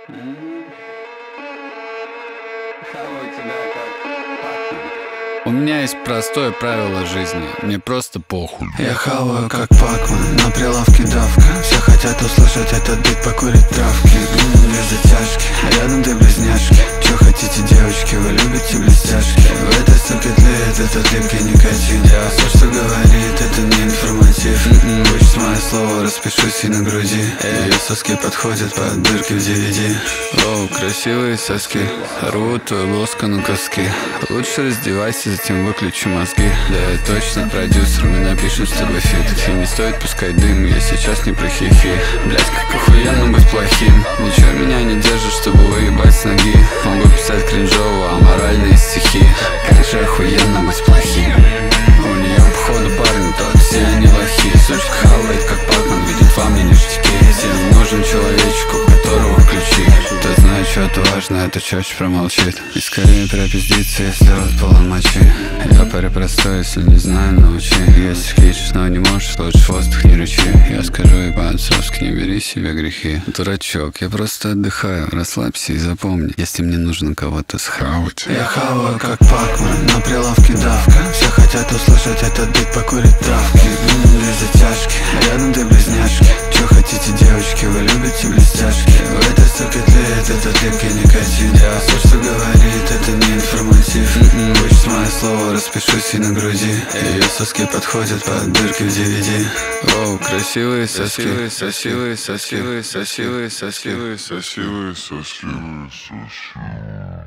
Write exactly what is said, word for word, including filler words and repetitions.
У меня есть простое правило жизни, мне просто похуй. Я хаваю как Пакман, на прилавке давка. Все хотят услышать этот бит, покурить травки. Без затяжки, рядом ты близняшки. Чё хотите, девочки, вы любите блестяшки? В этой суке тлеет этот липкий никотин. Все, что говорит, это не информатив. Хочешь мое слово, распишусь и на груди. Ее соски подходят под дырки в ди ви ди. Оу, красивые соски, рвут твою блузку на куски. Лучше раздевайся, затем выключи мозги. Да я точно продюсер, мы напишем с тобой фит. И не стоит пускать дым, я сейчас не про хихи. Блять, как охуенно быть плохим. Ничего меня не держит, чтобы выебать с ноги. Могу писать кринжово, аморальные стихи. Как же охуенно быть плохим. У нее походу парни, то все они лохи. Сучка хавает как Пакман, видит во мне ништяки. Всем нужен человечек, у которого ключи. Кто знает что-то важное, это чаще промолчит. И скорее пропиздится, если рот полон мочи. Я парень простой, если не знаю, научи. Если кричишь, но не можешь, лучше в воздух не рычи. Я скажу и по-отцовски, не бери себе грехи. Дурачок, я просто отдыхаю, расслабься и запомни, если мне нужно кого-то схавать. Я хаваю как Пакман, на прилавке давка. Все хотят услышать этот бит, покурить травки. Без затяжки, рядом ты близняшки. Чё хотите, девочки, вы любите блестяшки? В этой суке тлеет этот липкий никотин. Все, что говорит, это не информатив. Хочешь мое слово, распишусь и на груди. Ее соски подходят под дырки в ди ви ди. Оу, красивые соски, красивые соски, красивые соски, красивые соски, красивые соски.